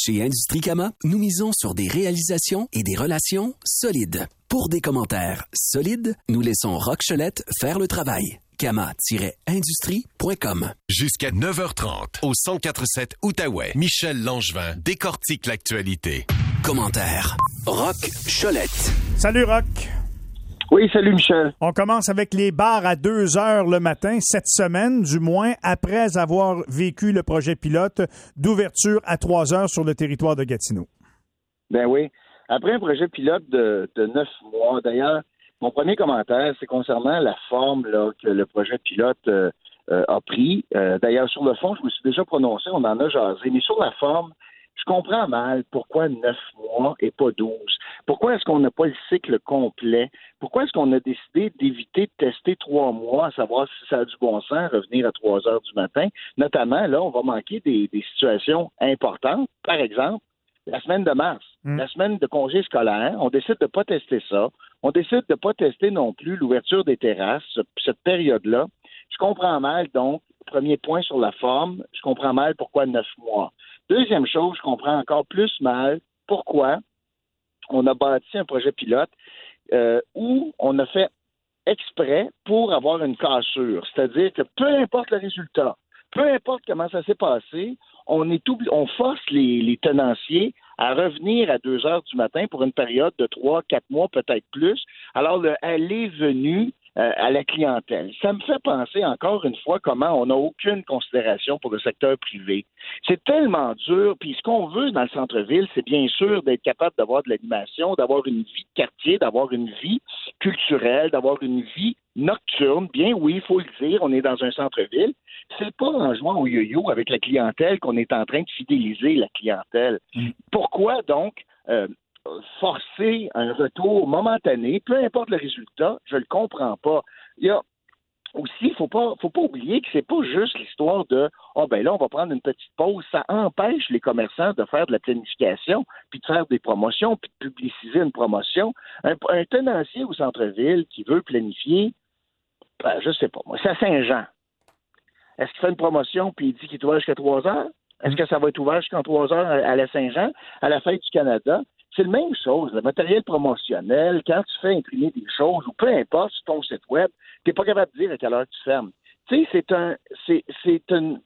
Chez Industrie Cama, nous misons sur des réalisations et des relations solides. Pour des commentaires solides, nous laissons Roch Cholette faire le travail. Cama-industrie.com. Jusqu'à 9h30, au 104.7 Outaouais, Michel Langevin décortique l'actualité. Commentaires. Roch Cholette. Salut Roch. Oui, salut Michel. On commence avec les bars à 2 heures le matin, cette semaine, du moins, après avoir vécu le projet pilote d'ouverture à 3 heures sur le territoire de Gatineau. Ben oui. Après un projet pilote de 9 mois, d'ailleurs, mon premier commentaire, c'est concernant la forme là, que le projet pilote a pris. D'ailleurs, sur le fond, je me suis déjà prononcé, on en a jasé, mais sur la forme, je comprends mal pourquoi 9 mois et pas 12. Pourquoi est-ce qu'on n'a pas le cycle complet? Pourquoi est-ce qu'on a décidé d'éviter de tester 3 mois, à savoir si ça a du bon sens, revenir à 3 heures du matin? Notamment, là, on va manquer des situations importantes. Par exemple, la semaine de mars, la semaine de congé scolaire, on décide de ne pas tester ça. On décide de ne pas tester non plus l'ouverture des terrasses, cette période-là. Je comprends mal, donc, premier point sur la forme, je comprends mal pourquoi 9 mois. Deuxième chose, je comprends encore plus mal pourquoi on a bâti un projet pilote où on a fait exprès pour avoir une cassure. C'est-à-dire que peu importe le résultat, peu importe comment ça s'est passé, on force les tenanciers à revenir à 2 heures du matin pour une période de 3-4 mois, peut-être plus. Alors, le aller-venu à la clientèle. Ça me fait penser encore une fois comment on n'a aucune considération pour le secteur privé. C'est tellement dur, puis ce qu'on veut dans le centre-ville, c'est bien sûr d'être capable d'avoir de l'animation, d'avoir une vie de quartier, d'avoir une vie culturelle, d'avoir une vie nocturne. Bien oui, il faut le dire, on est dans un centre-ville. C'est pas en jouant au yo-yo avec la clientèle qu'on est en train de fidéliser la clientèle. Pourquoi donc forcer un retour momentané, peu importe le résultat, je le comprends pas. Il y a aussi, faut pas oublier que c'est pas juste l'histoire de là, on va prendre une petite pause. Ça empêche les commerçants de faire de la planification, puis de faire des promotions, puis de publiciser une promotion. Un tenancier au centre-ville qui veut planifier, je sais pas moi, c'est à Saint-Jean. Est-ce qu'il fait une promotion puis il dit qu'il est ouvert jusqu'à 3 heures? Est-ce que ça va être ouvert jusqu'à 3 heures à la Saint-Jean, à la Fête du Canada? C'est la même chose, le matériel promotionnel, quand tu fais imprimer des choses, ou peu importe sur ton site web, tu n'es pas capable de dire à quelle heure tu fermes. Tu sais, c'est un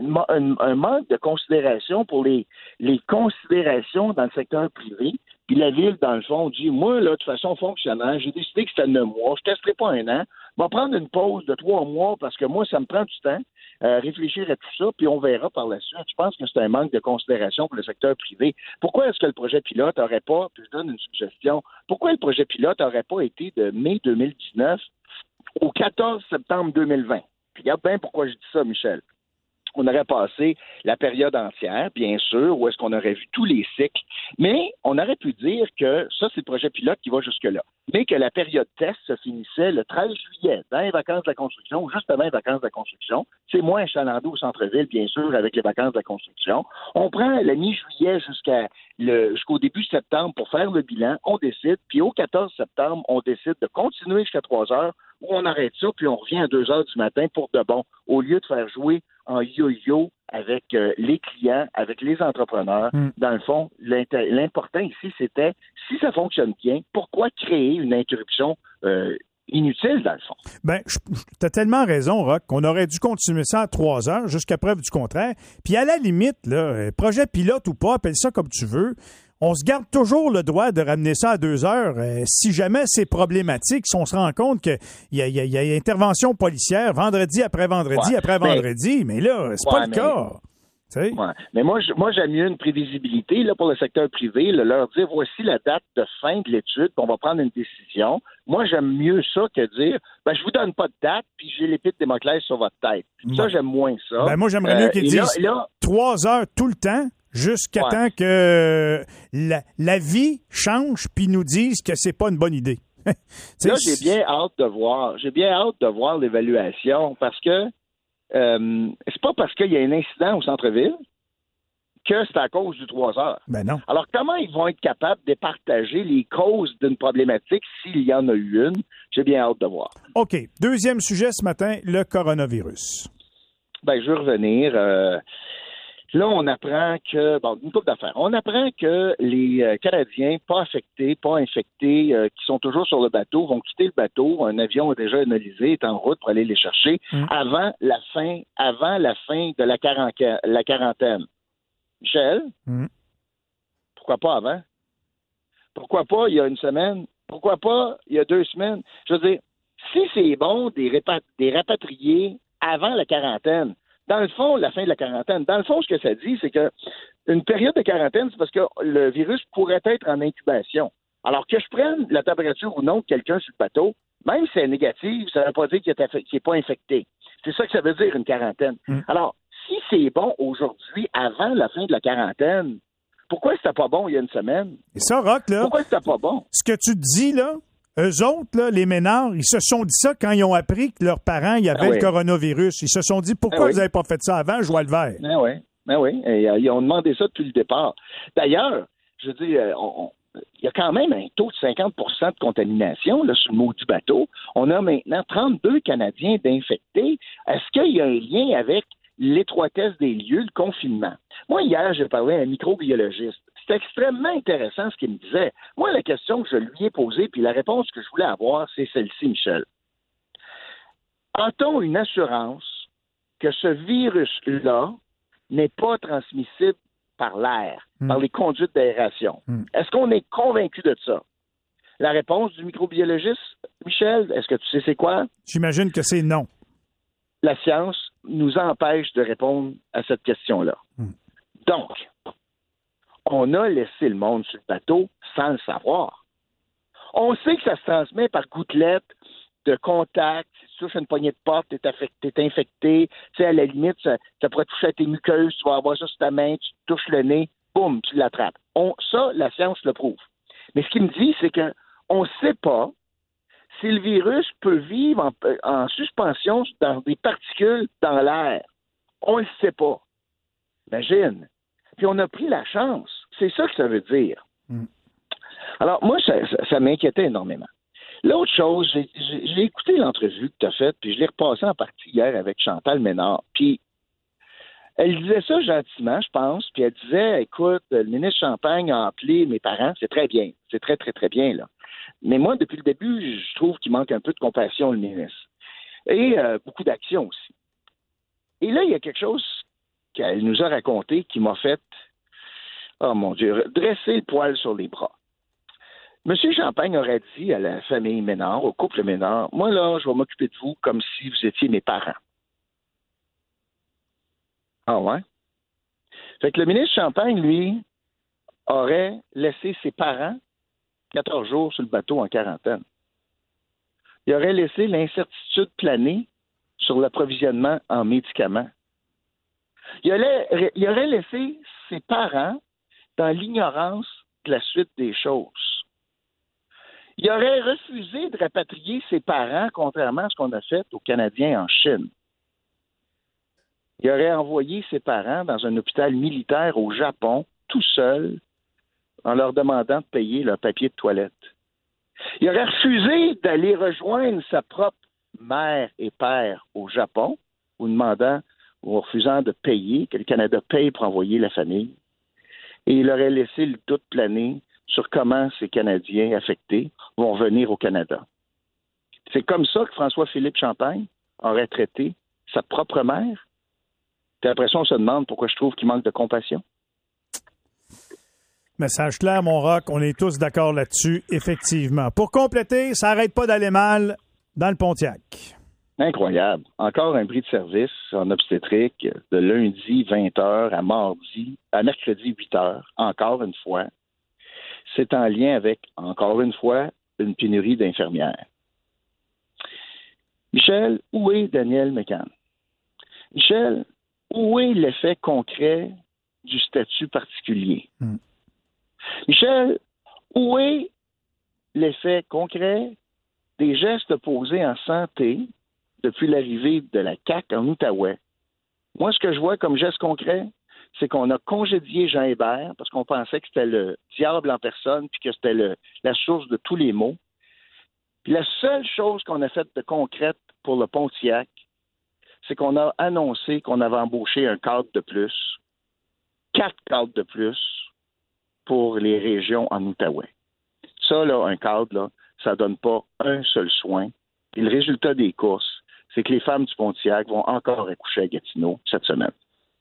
manque de considération pour les considérations dans le secteur privé. Puis la Ville, dans le fond, dit, moi, là, de façon fonctionnelle, j'ai décidé que c'était 9 mois, je ne testerai pas 1 an, je vais prendre une pause de 3 mois parce que moi, ça me prend du temps. Réfléchir à tout ça, puis on verra par la suite. Je pense que c'est un manque de considération pour le secteur privé. Pourquoi est-ce que le projet pilote n'aurait pas, puis je donne une suggestion, pourquoi le projet pilote n'aurait pas été de mai 2019 au 14 septembre 2020? Puis regarde bien pourquoi je dis ça, Michel. On aurait passé la période entière, bien sûr, où est-ce qu'on aurait vu tous les cycles, mais on aurait pu dire que ça, c'est le projet pilote qui va jusque-là, mais que la période test se finissait le 13 juillet, dans les vacances de la construction, ou juste avant les vacances de la construction. C'est moins achalandé au centre-ville, bien sûr, avec les vacances de la construction. On prend la mi-juillet jusqu'au début septembre pour faire le bilan, on décide, puis au 14 septembre, on décide de continuer jusqu'à 3 heures, où on arrête ça, puis on revient à 2 heures du matin pour de bon, au lieu de faire jouer en yo-yo avec les clients, avec les entrepreneurs. Dans le fond, l'important ici, c'était, si ça fonctionne bien, pourquoi créer une interruption inutile, dans le fond? Ben, t'as tellement raison, Roch, qu'on aurait dû continuer ça à 3 heures, jusqu'à preuve du contraire. Puis à la limite, là, projet pilote ou pas, appelle ça comme tu veux, on se garde toujours le droit de ramener ça à 2 heures. Si jamais c'est problématique, si on se rend compte qu'il y a intervention policière vendredi après vendredi après vendredi, mais là, c'est pas le cas. Ouais. Mais moi, j'aime mieux une prévisibilité là, pour le secteur privé, là, leur dire voici la date de fin de l'étude, puis on va prendre une décision. Moi, j'aime mieux ça que dire je vous donne pas de date, puis j'ai l'épée de Damoclès sur votre tête. Ça, j'aime moins ça. Ben moi, j'aimerais mieux qu'ils disent 3 heures tout le temps, jusqu'à temps que la vie change, puis nous disent que c'est pas une bonne idée. Là, j'ai bien hâte de voir l'évaluation, parce que c'est pas parce qu'il y a un incident au centre-ville que c'est à cause du 3 heures. Ben non. Alors, comment ils vont être capables de partager les causes d'une problématique s'il y en a eu une? J'ai bien hâte de voir. OK. Deuxième sujet ce matin, le coronavirus. Je veux revenir. Là, on apprend que, une couple d'affaires. On apprend que les Canadiens pas affectés, pas infectés, qui sont toujours sur le bateau, vont quitter le bateau. Un avion déjà analysé, est en route pour aller les chercher avant la fin de la quarantaine. Michel, pourquoi pas avant? Pourquoi pas il y a une semaine? Pourquoi pas il y a 2 semaines? Je veux dire, si c'est bon des rapatriés avant la quarantaine, dans le fond, la fin de la quarantaine, dans le fond, ce que ça dit, c'est que une période de quarantaine, c'est parce que le virus pourrait être en incubation. Alors que je prenne la température ou non de quelqu'un sur le bateau, même si c'est négatif, ça ne veut pas dire qu'il n'est pas infecté. C'est ça que ça veut dire, une quarantaine. Alors, si c'est bon aujourd'hui, avant la fin de la quarantaine, pourquoi c'était pas bon il y a une semaine? Et ça, Rock, là, pourquoi c'était pas bon? Ce que tu te dis, là, eux autres, là, les Ménards, ils se sont dit ça quand ils ont appris que leurs parents, il y avait le coronavirus. Ils se sont dit, pourquoi vous n'avez pas fait ça avant, je vois le vert? Ben oui. Et, ils ont demandé ça depuis le départ. D'ailleurs, je veux dire, il y a quand même un taux de 50 de contamination là, sur le maudit bateau. On a maintenant 32 Canadiens d'infectés. Est-ce qu'il y a un lien avec l'étroitesse des lieux, le confinement? Moi, hier, j'ai parlé à un microbiologiste. C'est extrêmement intéressant ce qu'il me disait. Moi, la question que je lui ai posée, puis la réponse que je voulais avoir, c'est celle-ci, Michel. A-t-on une assurance que ce virus-là n'est pas transmissible par l'air, par les conduites d'aération? Est-ce qu'on est convaincu de ça? La réponse du microbiologiste, Michel, est-ce que tu sais c'est quoi? J'imagine que c'est non. La science nous empêche de répondre à cette question-là. Donc, on a laissé le monde sur le bateau sans le savoir. On sait que ça se transmet par gouttelettes de contact. Si tu touches une poignée de porte, t'es infecté. Tu sais, à la limite, ça pourrait toucher à tes muqueuses, tu vas avoir ça sur ta main, tu touches le nez, boum, tu l'attrapes. Ça, la science le prouve. Mais ce qu'il me dit, c'est qu'on ne sait pas si le virus peut vivre en suspension dans des particules dans l'air. On ne le sait pas. Imagine. Puis on a pris la chance. C'est ça que ça veut dire. Alors, moi, ça m'inquiétait énormément. L'autre chose, j'ai écouté l'entrevue que tu as faite, puis je l'ai repassée en partie hier avec Chantal Ménard. Puis, elle disait ça gentiment, je pense, puis elle disait, écoute, le ministre Champagne a appelé mes parents, c'est très bien, c'est très, très, très bien, là. Mais moi, depuis le début, je trouve qu'il manque un peu de compassion, le ministre. Et beaucoup d'action aussi. Et là, il y a quelque chose qu'elle nous a raconté qui m'a fait, oh mon Dieu, dresser le poil sur les bras. Monsieur Champagne aurait dit à la famille Ménard, au couple Ménard, moi là, je vais m'occuper de vous comme si vous étiez mes parents. Ah ouais? Fait que le ministre Champagne, lui, aurait laissé ses parents 14 jours sur le bateau en quarantaine. Il aurait laissé l'incertitude planer sur l'approvisionnement en médicaments. Il aurait laissé ses parents dans l'ignorance de la suite des choses. Il aurait refusé de rapatrier ses parents, contrairement à ce qu'on a fait aux Canadiens en Chine. Il aurait envoyé ses parents dans un hôpital militaire au Japon, tout seul, en leur demandant de payer leur papier de toilette. Il aurait refusé d'aller rejoindre sa propre mère et père au Japon, ou refusant de payer, que le Canada paye pour envoyer la famille. Et il aurait laissé le doute planer sur comment ces Canadiens affectés vont venir au Canada. C'est comme ça que François-Philippe Champagne aurait traité sa propre mère. Puis après ça, on se demande pourquoi je trouve qu'il manque de compassion. Message clair, mon Rock. On est tous d'accord là-dessus, effectivement. Pour compléter, ça n'arrête pas d'aller mal dans le Pontiac. Incroyable. Encore un bris de service en obstétrique de lundi 20h à mercredi 8h. Encore une fois. C'est en lien avec, encore une fois, une pénurie d'infirmières. Michel, où est Daniel McCann? Michel, où est l'effet concret du statut particulier? Michel, où est l'effet concret des gestes posés en santé depuis l'arrivée de la CAQ en Outaouais? Moi, ce que je vois comme geste concret, c'est qu'on a congédié Jean Hébert parce qu'on pensait que c'était le diable en personne puis que c'était la source de tous les maux. Puis la seule chose qu'on a faite de concrète pour le Pontiac, c'est qu'on a annoncé qu'on avait embauché un cadre de plus 4 cadres de plus pour les régions en Outaouais. Ça, là, un cadre, là, ça donne pas un seul soin. Et le résultat des courses, c'est que les femmes du Pontiac vont encore accoucher à Gatineau cette semaine.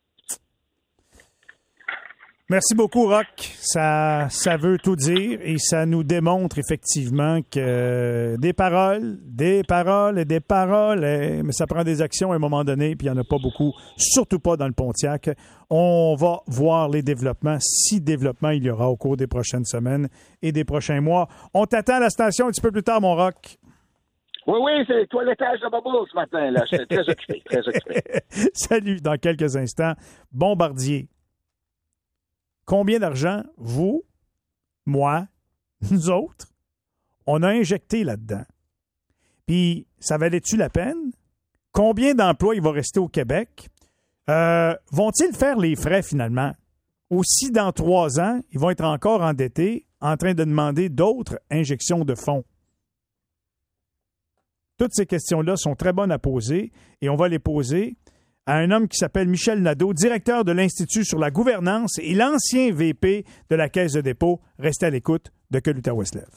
Merci beaucoup, Roch. Ça veut tout dire et ça nous démontre effectivement que des paroles, mais ça prend des actions à un moment donné, puis il n'y en a pas beaucoup, surtout pas dans le Pontiac. On va voir les développements, si développement il y aura au cours des prochaines semaines et des prochains mois. On t'attend à la station un petit peu plus tard, mon Roch. Oui, c'est le toilettage de Bubble ce matin, là. Je suis très occupé, très occupé. Salut, dans quelques instants. Bombardier. Combien d'argent, vous, moi, nous autres, on a injecté là-dedans? Puis, ça valait-tu la peine? Combien d'emplois il va rester au Québec? Vont-ils faire les frais, finalement? Ou si, dans 3 ans, ils vont être encore endettés, en train de demander d'autres injections de fonds? Toutes ces questions-là sont très bonnes à poser et on va les poser à un homme qui s'appelle Michel Nadeau, directeur de l'Institut sur la gouvernance et l'ancien VP de la Caisse de dépôt. Restez à l'écoute de Que l'Outaouais se lève.